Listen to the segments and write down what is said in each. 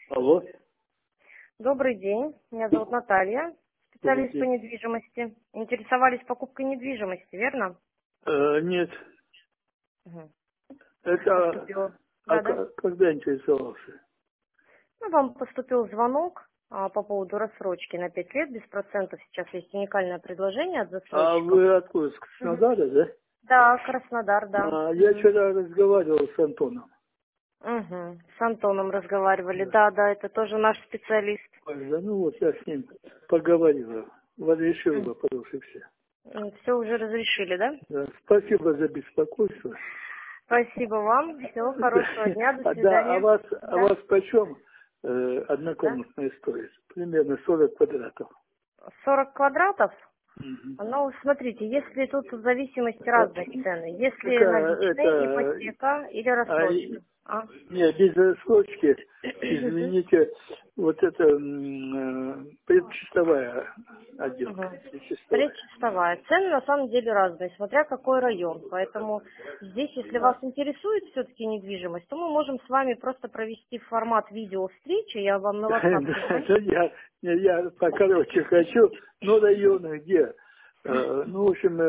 Алло, Добрый день, меня зовут Наталья, добрый специалист по день. недвижимости. Интересовались покупкой недвижимости, верно? Нет, Мгм. это Поступил. Да-да. когда интересовался? Ну, вам поступил звонок по поводу рассрочки на 5 лет без процентов. Сейчас есть уникальное предложение от А застройщиков. вы откуда, с Мгм. Краснодара, да? Да, Краснодар, да. Я вчера разговаривал с Антоном. Мгм. С Антоном разговаривали. Да. Да, да, это тоже наш специалист. Ой, да, ну вот я с ним поговорил, разрешил вопрос и все. Все уже разрешили, да? Да, спасибо за беспокойство. Спасибо вам. Всего хорошего дня. До Да, свидания. а Да, вас почем да. однокомнатная стоит? Примерно 40 квадратов. 40 квадратов? Мгм. Ну, смотрите, если тут в зависимости разные цены. Если Какая наличные, это ипотека или а, рассрочка. А? нет, без рассрочки, извините, вот это предчистовая отделка, Мгм. предчистовая. Предчистовая. Цены на самом деле разные, смотря какой район. Поэтому здесь, если вас интересует все-таки недвижимость, то мы можем с вами просто провести формат видео встречи. Я вам на WhatsApp Да, позвоню. я покороче хочу, но районы где? Ну, в общем,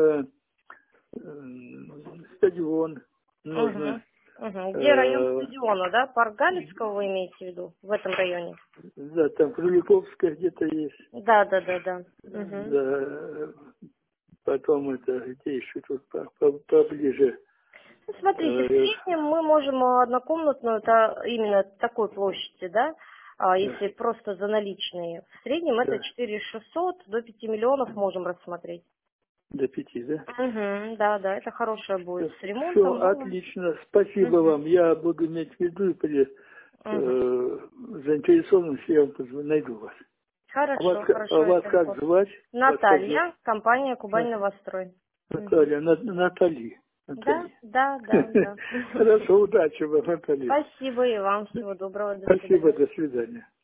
стадион нужно. Угу. Угу. Где район э, стадиона, да? Парк Галицкого вы имеете в виду? В этом районе? Да, там Круликовская где-то есть. Да, да, да, да. Угу. Да, потом это, где еще тут поближе. Ну, смотрите, в Э, среднем мы можем однокомнатную, это именно такой площади, да, Да, если просто за наличные. В среднем это да, 4600 до 5 миллионов можем рассмотреть. до 5, да? Угу, да, да, это хорошая будет с Все, ремонтом новым. отлично, спасибо Угу, вам. Я буду иметь в виду и при угу. заинтересованности я вам найду вас. Хорошо, А хорошо, вас это как легко. звать? Вас как звать? Наталья, компания Кубань На- Новострой. Угу. Наталья, Натали. Да, Натали. да, да, да. Хорошо, удачи вам, Наталья. Спасибо и вам, всего доброго, до Спасибо, свидания. до свидания.